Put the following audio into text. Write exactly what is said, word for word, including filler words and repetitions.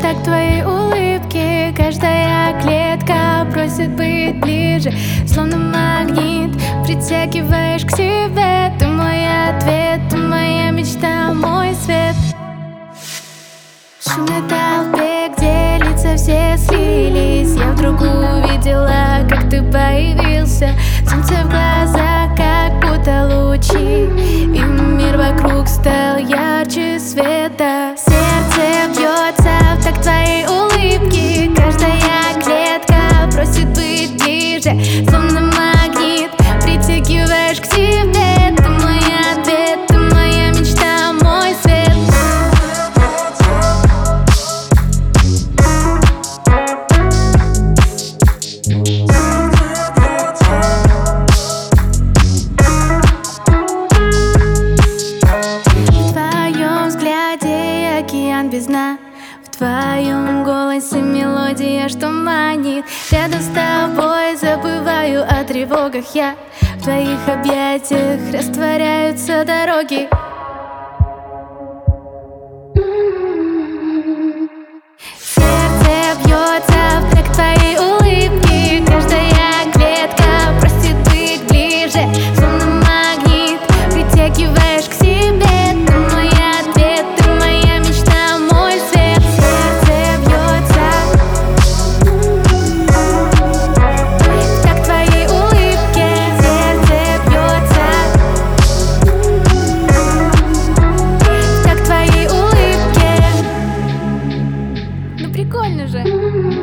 так твоей улыбки. Каждая клетка просит быть ближе, словно магнит притягиваешь к себе. Ты мой ответ, ты моя мечта, мой свет. В шумной толпе, где лица все слились, я вдруг увидела, как ты появился. Солнце в глазах, как будто лучи, и мир вокруг стал ярче света. Сердце бьется в такт твоей улыбки. Каждая клетка просит быть ближе, словно магнит притягиваешь к себе. Ты мой ответ, ты моя мечта, мой свет. В твоем взгляде океан без дна, в твоем голосе мелодия, что манит. Рядом с тобой забываю о тревогах я. В твоих объятиях растворяются дороги. Сердце бьется в такт твоей улыбки. Каждая клетка просит быть ближе, словно магнит притягиваешь к себе. Ты мой ответ, ты моя мечта, мой свет. Сердце бьется в такт твоей улыбки. Сердце бьется в такт твоей улыбки. Ну прикольно же.